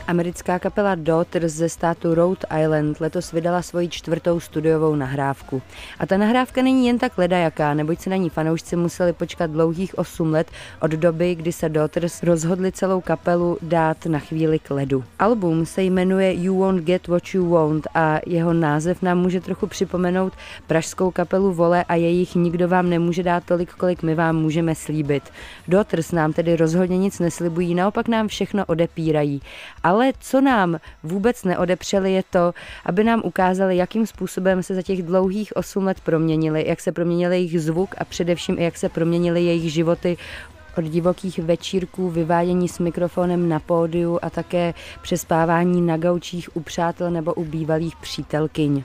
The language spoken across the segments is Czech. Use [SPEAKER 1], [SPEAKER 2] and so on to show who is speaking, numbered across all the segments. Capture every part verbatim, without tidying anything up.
[SPEAKER 1] Americká kapela Daughters ze státu Rhode Island letos vydala svoji čtvrtou studiovou nahrávku. A ta nahrávka není jen tak ledajaká, neboť se na ní fanoušci museli počkat dlouhých osm let od doby, kdy se Daughters rozhodli celou kapelu dát na chvíli k ledu. Album se jmenuje You Won't Get What You Want a jeho název nám může trochu připomenout pražskou kapelu Vole a jejich Nikdo vám nemůže dát tolik, kolik my vám můžeme slíbit. Daughters nám tedy rozhodně nic neslibují, naopak nám všechno odepírají. Ale co nám vůbec neodepřeli je to, aby nám ukázali, jakým způsobem se za těch dlouhých osm let proměnili, jak se proměnil jejich zvuk a především i jak se proměnily jejich životy od divokých večírků, vyvádění s mikrofonem na pódiu a také přespávání na gaučích u přátel nebo u bývalých přítelkyň.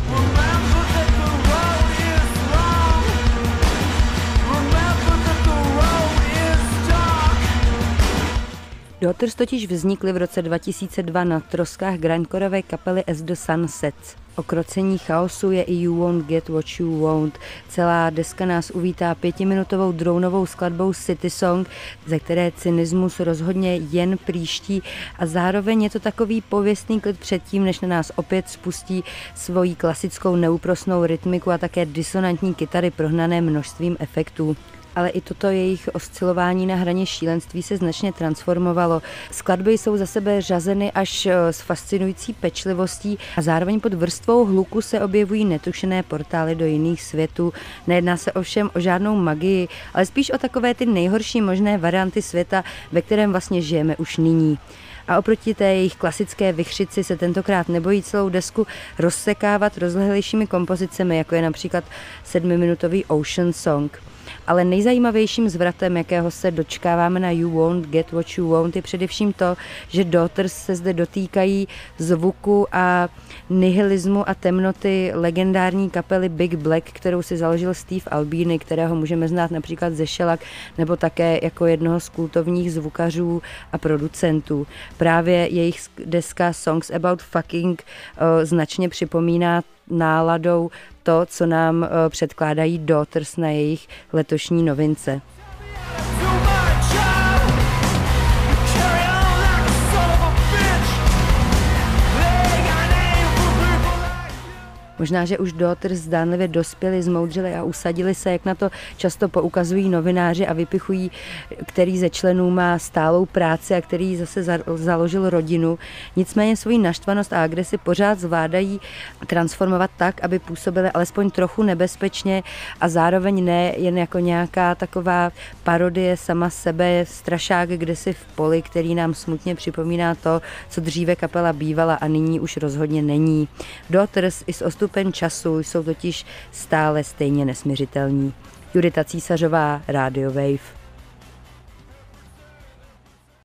[SPEAKER 1] Daughters totiž vznikly v roce dva tisíce dva na troskách grindcoreové kapely As the Sun Sets. O krocení chaosu je i You Won't Get What You Want. Celá deska nás uvítá pětiminutovou dronovou skladbou City Song, ze které cynismus rozhodně jen příští a zároveň je to takový pověstný klid předtím, než na nás opět spustí svoji klasickou neúprosnou rytmiku a také disonantní kytary prohnané množstvím efektů. Ale i toto jejich oscilování na hraně šílenství se značně transformovalo. Skladby jsou za sebe řazeny až s fascinující pečlivostí a zároveň pod vrstvou hluku se objevují netušené portály do jiných světů. Nejedná se ovšem o žádnou magii, ale spíš o takové ty nejhorší možné varianty světa, ve kterém vlastně žijeme už nyní. A oproti té jejich klasické vichřici se tentokrát nebojí celou desku rozsekávat rozlehlejšími kompozicemi, jako je například sedmiminutový Ocean Song. Ale nejzajímavějším zvratem, jakého se dočkáváme na You Won't Get What You Want, je především to, že Daughters se zde dotýkají zvuku a nihilismu a temnoty legendární kapely Big Black, kterou si založil Steve Albini, kterého můžeme znát například ze Shellac, nebo také jako jednoho z kultovních zvukařů a producentů. Právě jejich deska Songs About Fucking o, značně připomíná náladou to, co nám předkládají Daughters na jejich letošní novince. Možná, že už Daughters zdánlivě dospěli, zmoudřili a usadili se, jak na to často poukazují novináři a vypichují, který ze členů má stálou práci a který zase založil rodinu. Nicméně svoji naštvanost a agresi pořád zvládají transformovat tak, aby působili alespoň trochu nebezpečně a zároveň ne jen jako nějaká taková parodie sama sebe, strašák kdesi v poli, který nám smutně připomíná to, co dříve kapela bývala a nyní už rozhodně není. Daughters i s ostupem času jsou totiž stále stejně nesmiřitelní. Judita Císařová, Radio Wave.